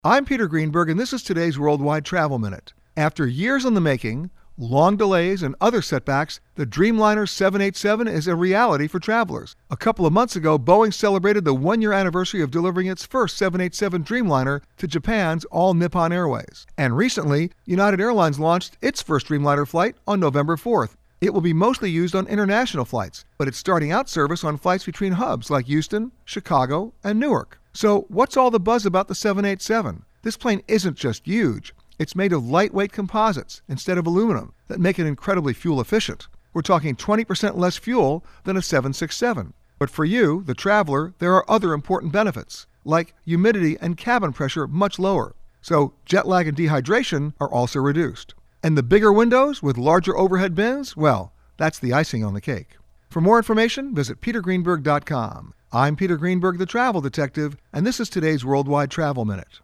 I'm Peter Greenberg, and this is today's Worldwide Travel Minute. After years in the making, long delays, and other setbacks, the Dreamliner 787 is a reality for travelers. A couple of months ago, Boeing celebrated the one-year anniversary of delivering its first 787 Dreamliner to Japan's All Nippon Airways. And recently, United Airlines launched its first Dreamliner flight on November 4th. It will be mostly used on international flights, but it's starting out service on flights between hubs like Houston, Chicago, and Newark. So what's all the buzz about the 787? This plane isn't just huge. It's made of lightweight composites instead of aluminum that make it incredibly fuel efficient. We're talking 20% less fuel than a 767. But for you, the traveler, there are other important benefits, like humidity and cabin pressure much lower. So jet lag and dehydration are also reduced. And the bigger windows with larger overhead bins, well, that's the icing on the cake. For more information, visit petergreenberg.com. I'm Peter Greenberg, the Travel Detective, and this is today's Worldwide Travel Minute.